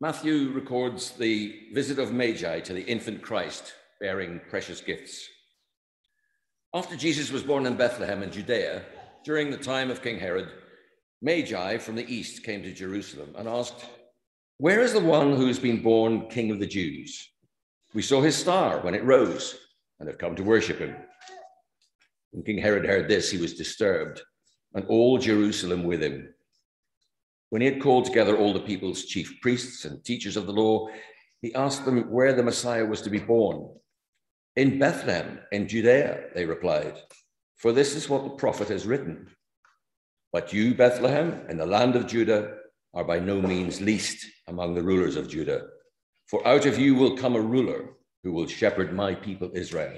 Matthew records the visit of Magi to the infant Christ, bearing precious gifts. After Jesus was born in Bethlehem in Judea, during the time of King Herod, Magi from the east came to Jerusalem and asked, "Where is the one who has been born King of the Jews? We saw his star when it rose and have come to worship him." When King Herod heard this, he was disturbed, and all Jerusalem with him. When he had called together all the people's chief priests and teachers of the law, he asked them where the Messiah was to be born. "In Bethlehem, in Judea," they replied, "for this is what the prophet has written. But you, Bethlehem, in the land of Judah, are by no means least among the rulers of Judah. For out of you will come a ruler who will shepherd my people Israel."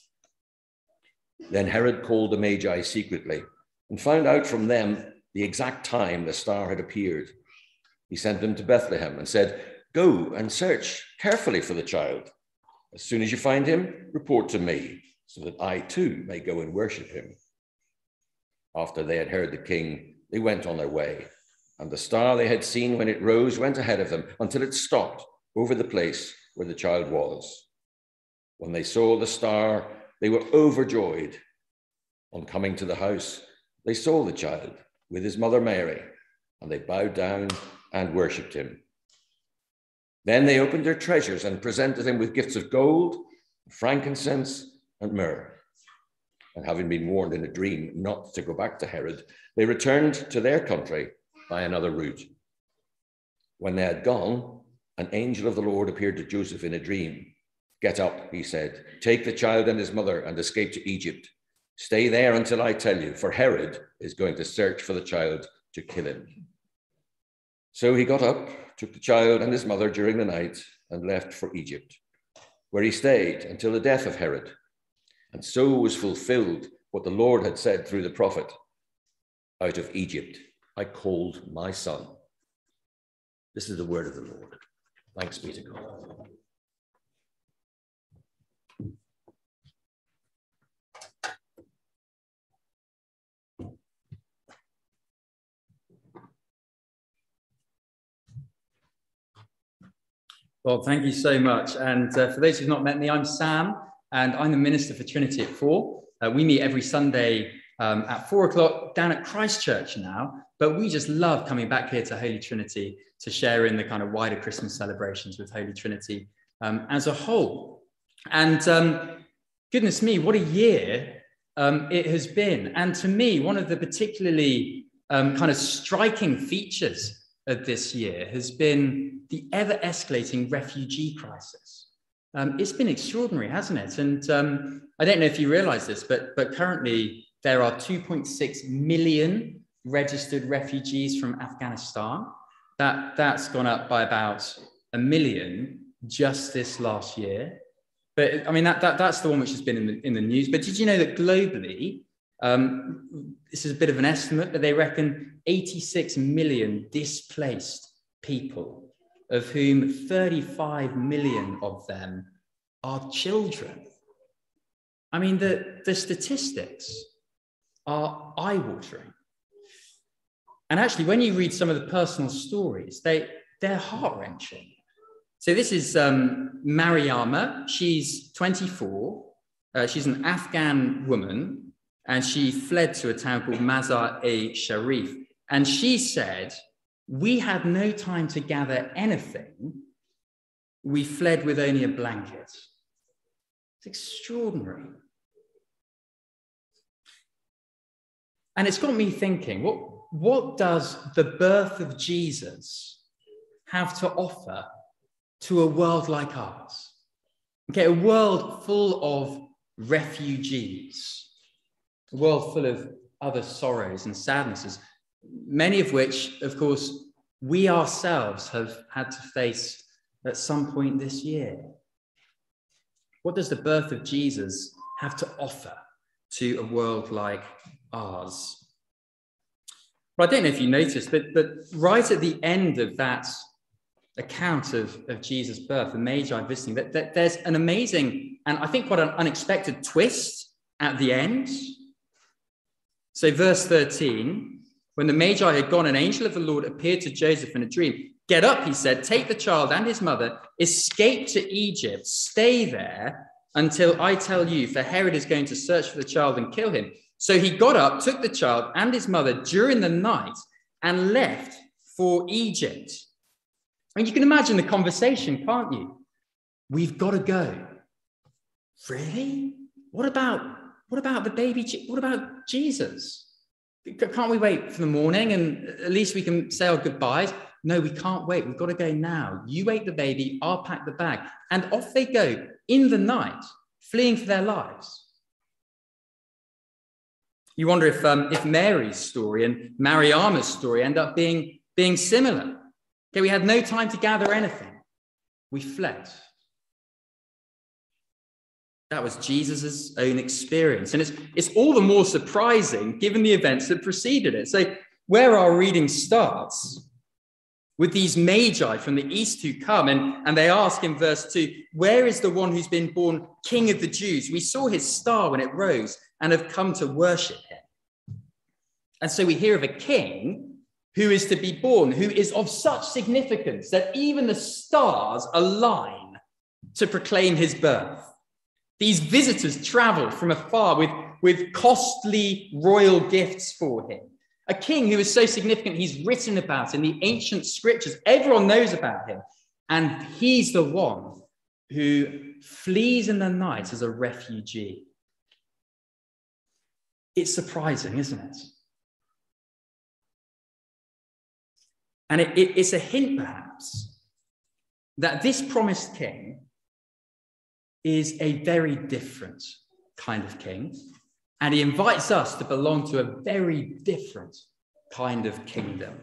Then Herod called the Magi secretly and found out from them the exact time the star had appeared. He sent them to Bethlehem and said, "Go and search carefully for the child. As soon as you find him, report to me, so that I too may go and worship him." After they had heard the king, they went on their way, and the star they had seen when it rose went ahead of them until it stopped over the place where the child was. When they saw the star, they were overjoyed. On coming to the house, they saw the child with his mother Mary, and they bowed down and worshipped him. Then they opened their treasures and presented him with gifts of gold, frankincense, and myrrh. And having been warned in a dream not to go back to Herod, they returned to their country by another route. When they had gone, an angel of the Lord appeared to Joseph in a dream. "Get up," he said, "take the child and his mother and escape to Egypt. Stay there until I tell you, for Herod is going to search for the child to kill him." So he got up, took the child and his mother during the night, and left for Egypt, where he stayed until the death of Herod. And so was fulfilled what the Lord had said through the prophet, "Out of Egypt I called my son." This is the word of the Lord. Thanks be to God. Well, thank you so much. And for those who've not met me, I'm Sam, and I'm the minister for Trinity at 4. We meet every Sunday at 4 o'clock down at Christ Church now, but we just love coming back here to Holy Trinity to share in the kind of wider Christmas celebrations with Holy Trinity as a whole. And goodness me, what a year it has been. And to me, one of the particularly kind of striking features of this year has been the ever-escalating refugee crisis. It's been extraordinary, hasn't it? And I don't know if you realize this, but currently there are 2.6 million registered refugees from Afghanistan. That's gone up by about 1 million just this last year. But I mean, that's the one which has been in the news. But did you know that globally, this is a bit of an estimate, but they reckon 86 million displaced people, of whom 35 million of them are children. I mean, the statistics are eye-watering. And actually, when you read some of the personal stories, they're heart-wrenching. So this is Mariama. She's 24. She's an Afghan woman, and she fled to a town called Mazar-e-Sharif. And she said, "We had no time to gather anything. We fled with only a blanket." It's extraordinary. And it's got me thinking, what does the birth of Jesus have to offer to a world like ours? Okay, a world full of refugees, a world full of other sorrows and sadnesses, many of which, of course, we ourselves have had to face at some point this year. What does the birth of Jesus have to offer to a world like ours? Well, I don't know if you noticed, but right at the end of that account of Jesus' birth, the Magi visiting, that there's an amazing and I think quite an unexpected twist at the end. So verse 13, when the Magi had gone, an angel of the Lord appeared to Joseph in a dream. Get up, he said, take the child and his mother, escape to Egypt, stay there until I tell you, for Herod is going to search for the child and kill him. So he got up, took the child and his mother during the night and left for Egypt. And you can imagine the conversation, can't you? We've got to go. Really? What about the baby? What about Jesus? Can't we wait for the morning and at least we can say our goodbyes? No, we can't wait. We've got to go now. You wait the baby, I'll pack the bag. And off they go in the night, fleeing for their lives. You wonder if Mary's story and Mariama's story end up being similar. Okay, we had no time to gather anything. We fled. That was Jesus' own experience. And it's all the more surprising given the events that preceded it. So where our reading starts with these magi from the east who come and they ask in verse 2, where is the one who's been born King of the Jews? We saw his star when it rose and have come to worship him. And so we hear of a king who is to be born, who is of such significance that even the stars align to proclaim his birth. These visitors travel from afar with costly royal gifts for him. A king who is so significant, he's written about in the ancient scriptures. Everyone knows about him. And he's the one who flees in the night as a refugee. It's surprising, isn't it? And it's a hint, perhaps, that this promised king is a very different kind of king. And he invites us to belong to a very different kind of kingdom.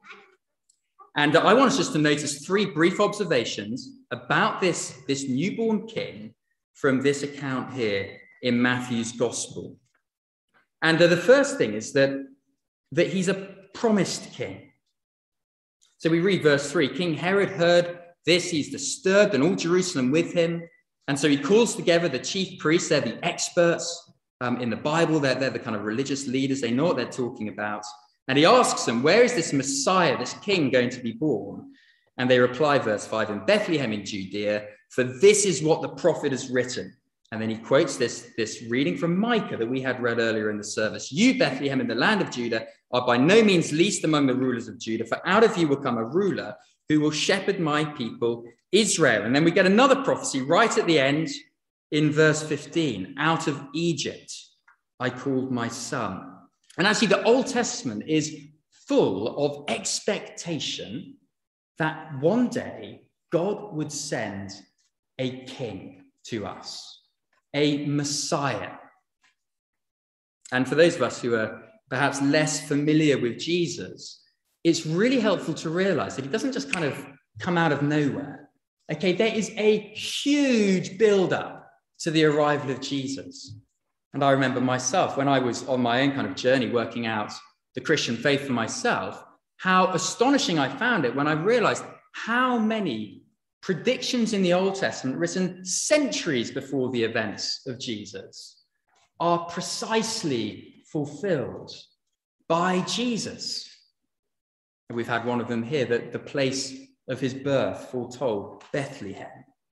And I want us just to notice 3 brief observations about this newborn king from this account here in Matthew's gospel. And the first thing is that he's a promised king. So we read verse 3, King Herod heard this, he's disturbed, and all Jerusalem with him. And so he calls together the chief priests, they're the experts in the Bible, they're the kind of religious leaders, they know what they're talking about. And he asks them, where is this Messiah, this king going to be born? And they reply, verse 5, in Bethlehem in Judea, for this is what the prophet has written. And then he quotes this reading from Micah that we had read earlier in the service. You, Bethlehem, in the land of Judah, are by no means least among the rulers of Judah, for out of you will come a ruler who will shepherd my people, Israel. And then we get another prophecy right at the end in verse 15, out of Egypt I called my son. And actually the Old Testament is full of expectation that one day God would send a king to us, a Messiah. And for those of us who are perhaps less familiar with Jesus, it's really helpful to realize that he doesn't just kind of come out of nowhere. Okay, there is a huge build-up to the arrival of Jesus. And I remember myself, when I was on my own kind of journey working out the Christian faith for myself, how astonishing I found it when I realized how many predictions in the Old Testament written centuries before the events of Jesus are precisely fulfilled by Jesus. And we've had one of them here, that the place of his birth foretold, Bethlehem.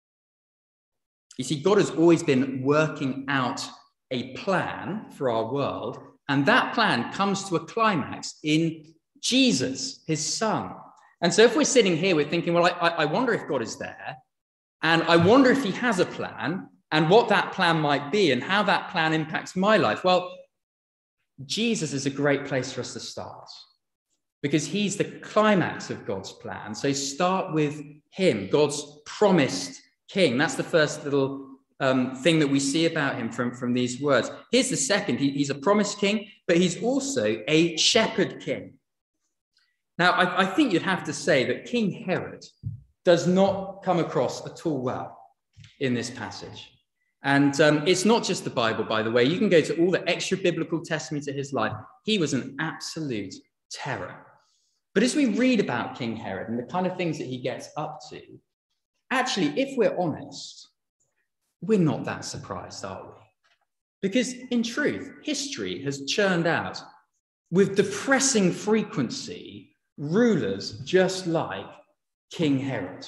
You see, God has always been working out a plan for our world, and that plan comes to a climax in Jesus, his son. And so if we're sitting here, we're thinking, well, I wonder if God is there, and I wonder if he has a plan, and what that plan might be, and how that plan impacts my life. Well, Jesus is a great place for us to start, because he's the climax of God's plan. So start with him, God's promised king. That's the first little thing that we see about him from these words. Here's the second. He's a promised king, but he's also a shepherd king. Now, I think you'd have to say that King Herod does not come across at all well in this passage. And it's not just the Bible, by the way. You can go to all the extra biblical testimony to his life. He was an absolute terror. But as we read about King Herod and the kind of things that he gets up to, actually, if we're honest, we're not that surprised, are we? Because in truth, history has churned out with depressing frequency rulers just like King Herod.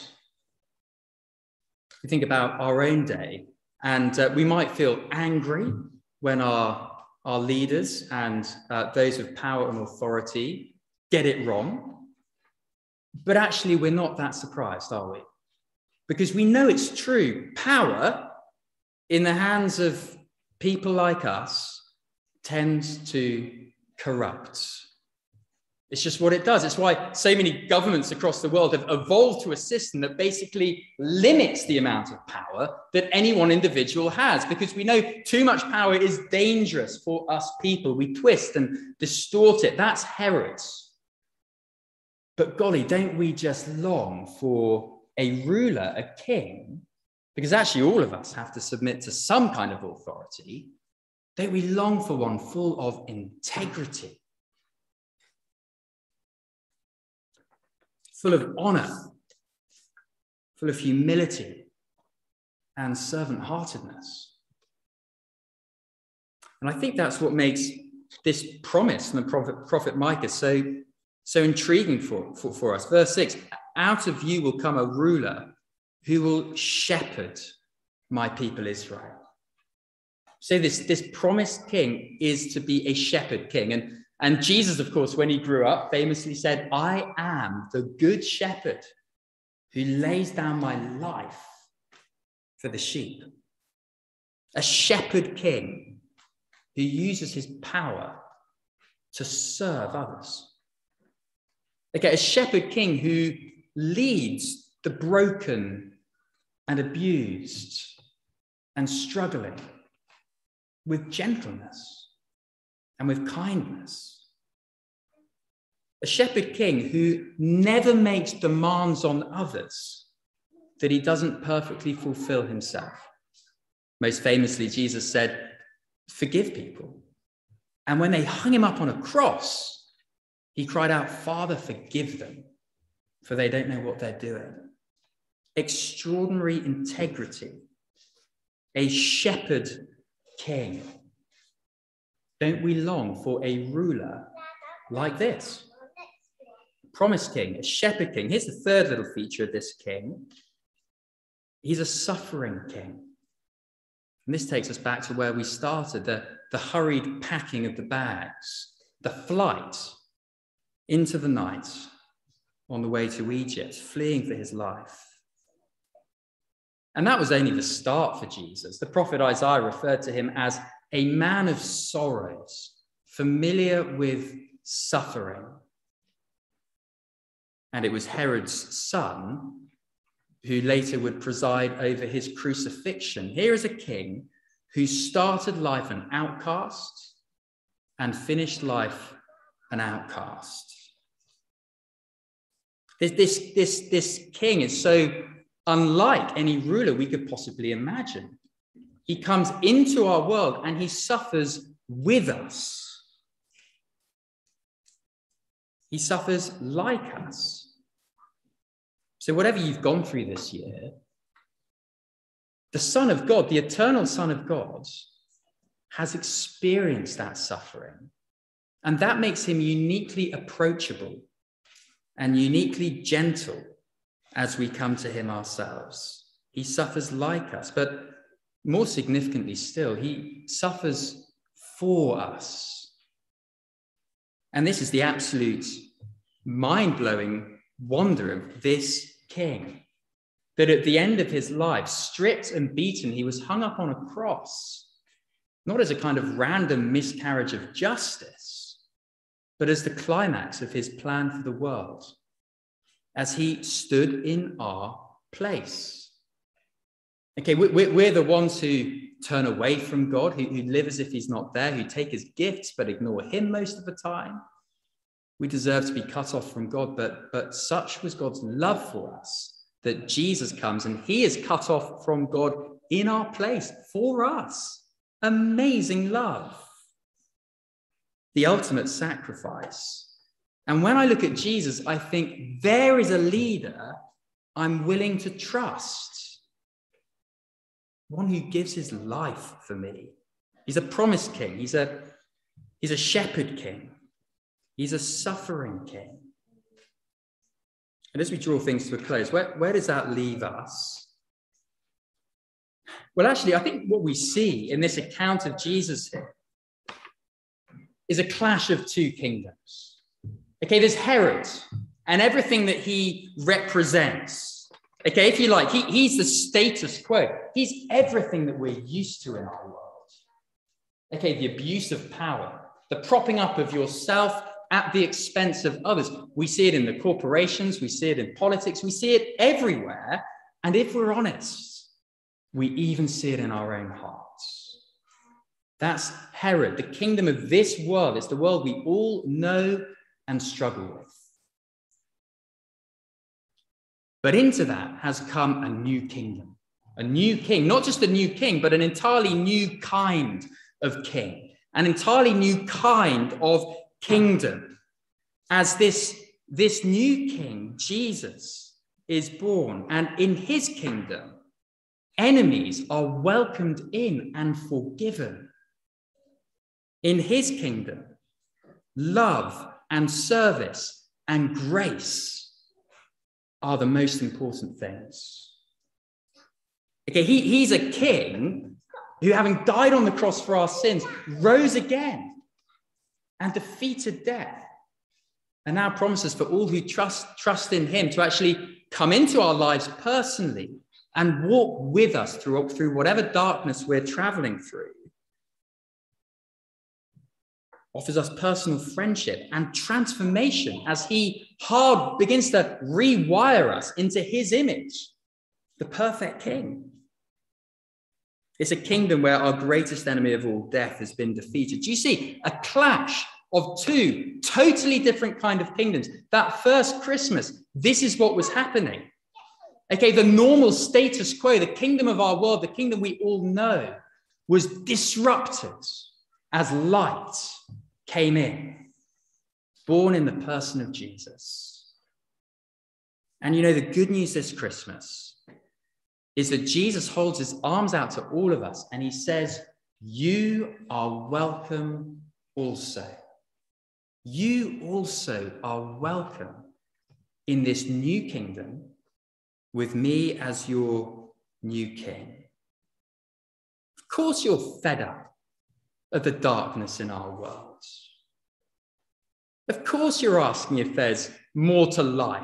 We think about our own day, and we might feel angry when our leaders and those with power and authority get it wrong. But actually, we're not that surprised, are we? Because we know it's true. Power in the hands of people like us tends to corrupt. It's just what it does. It's why so many governments across the world have evolved to a system that basically limits the amount of power that any one individual has, because we know too much power is dangerous for us people. We twist and distort it. That's Herod. But golly, don't we just long for a ruler, a king? Because actually all of us have to submit to some kind of authority. Don't we long for one full of integrity, full of honor, full of humility and servant-heartedness? And I think that's what makes this promise from the prophet Micah so intriguing for us. Verse 6, out of you will come a ruler who will shepherd my people Israel. So this promised king is to be a shepherd king. And Jesus, of course, when he grew up, famously said, I am the good shepherd who lays down my life for the sheep. A shepherd king who uses his power to serve others. Okay, a shepherd king who leads the broken and abused and struggling with gentleness and with kindness. A shepherd king who never makes demands on others that he doesn't perfectly fulfill himself. Most famously, Jesus said, forgive people. And when they hung him up on a cross, he cried out, Father, forgive them, for they don't know what they're doing. Extraordinary integrity. A shepherd king. Don't we long for a ruler like this? Promised king, a shepherd king. Here's the third little feature of this king. He's a suffering king. And this takes us back to where we started, the hurried packing of the bags, the flight into the night on the way to Egypt, fleeing for his life. And that was only the start for Jesus. The prophet Isaiah referred to him as a man of sorrows, familiar with suffering. And it was Herod's son who later would preside over his crucifixion. Here is a king who started life an outcast and finished life an outcast. This king is so unlike any ruler we could possibly imagine. He comes into our world and he suffers with us. He suffers like us. So whatever you've gone through this year, the Son of God, the eternal Son of God, has experienced that suffering. And that makes him uniquely approachable and uniquely gentle as we come to him ourselves. He suffers like us, but more significantly still, he suffers for us. And this is the absolute mind-blowing wonder of this king, that at the end of his life, stripped and beaten, he was hung up on a cross, not as a kind of random miscarriage of justice, but as the climax of his plan for the world, as he stood in our place. Okay, we're the ones who turn away from God, who live as if he's not there, who take his gifts but ignore him most of the time. We deserve to be cut off from God, but such was God's love for us that Jesus comes and he is cut off from God in our place for us. Amazing love. The ultimate sacrifice. And when I look at Jesus, I think there is a leader I'm willing to trust. One who gives his life for me. He's a promised king. He's a shepherd king. He's a suffering king. And as we draw things to a close, where does that leave us? Well, actually, I think what we see in this account of Jesus here is a clash of two kingdoms. Okay, there's Herod and everything that he represents. Okay, if you like, he's the status quo. He's everything that we're used to in our world. Okay, the abuse of power, the propping up of yourself at the expense of others. We see it in the corporations, we see it in politics, we see it everywhere. And if we're honest, we even see it in our own hearts. That's Herod, the kingdom of this world. It's the world we all know and struggle with. But into that has come a new kingdom, a new king, not just a new king, but an entirely new kind of king, an entirely new kind of kingdom. As this new king, Jesus, is born, and in his kingdom, enemies are welcomed in and forgiven. In his kingdom, love and service and grace are the most important things. Okay, he's a king who, having died on the cross for our sins, rose again and defeated death, and now promises for all who trust in him to actually come into our lives personally and walk with us through whatever darkness we're traveling through. Offers us personal friendship and transformation as he begins to rewire us into his image, the perfect king. It's a kingdom where our greatest enemy of all, death, has been defeated. Do you see a clash of two totally different kind of kingdoms? That first Christmas, this is what was happening. Okay, the normal status quo, the kingdom of our world, the kingdom we all know, was disrupted as light came in, born in the person of Jesus. And you know, the good news this Christmas is that Jesus holds his arms out to all of us and he says, you are welcome also. You also are welcome in this new kingdom with me as your new king. Of course, you're fed up of the darkness in our world. Of course, you're asking if there's more to life.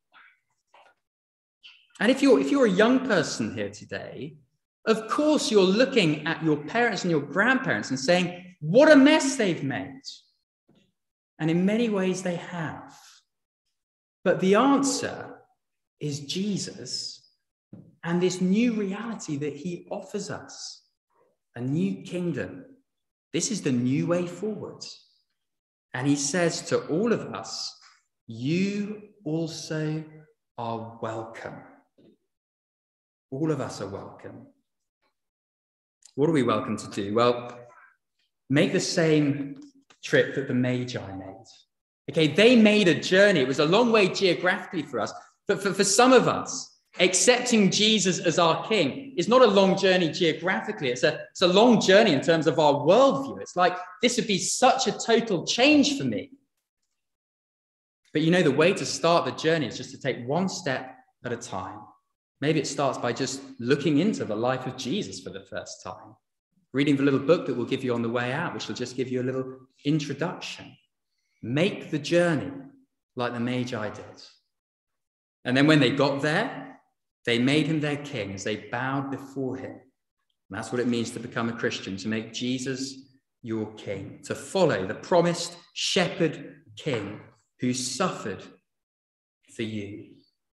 And if you're a young person here today, of course, you're looking at your parents and your grandparents and saying, what a mess they've made. And in many ways, they have. But the answer is Jesus and this new reality that he offers us, a new kingdom. This is the new way forward. And he says to all of us, you also are welcome. All of us are welcome. What are we welcome to do? Well, make the same trip that the Magi made. Okay, they made a journey. It was a long way geographically for us, but for some of us, accepting Jesus as our king is not a long journey geographically. It's a long journey in terms of our worldview. It's like, this would be such a total change for me. But you know, the way to start the journey is just to take one step at a time. Maybe it starts by just looking into the life of Jesus for the first time, reading the little book that we'll give you on the way out, which will just give you a little introduction. Make the journey like the Magi did. And then when they got there, they made him their king as they bowed before him. And that's what it means to become a Christian, to make Jesus your king, to follow the promised shepherd king who suffered for you.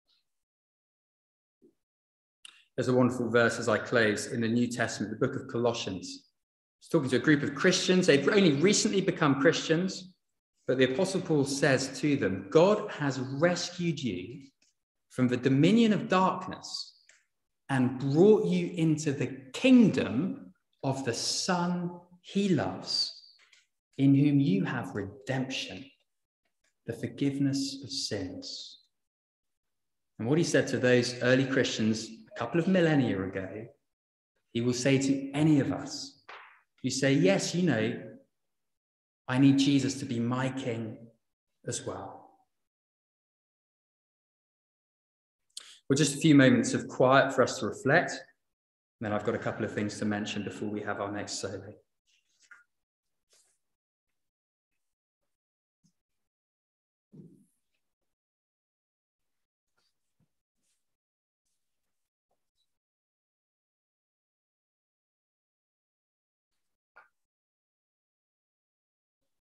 There's a wonderful verse as I close in the New Testament, the book of Colossians. It's talking to a group of Christians. They've only recently become Christians, but the Apostle Paul says to them, God has rescued you from the dominion of darkness and brought you into the kingdom of the Son he loves, in whom you have redemption, the forgiveness of sins. And what he said to those early Christians a couple of millennia ago, he will say to any of us who say, yes, you know, I need Jesus to be my king as well. Well, just a few moments of quiet for us to reflect. And then I've got a couple of things to mention before we have our next solo.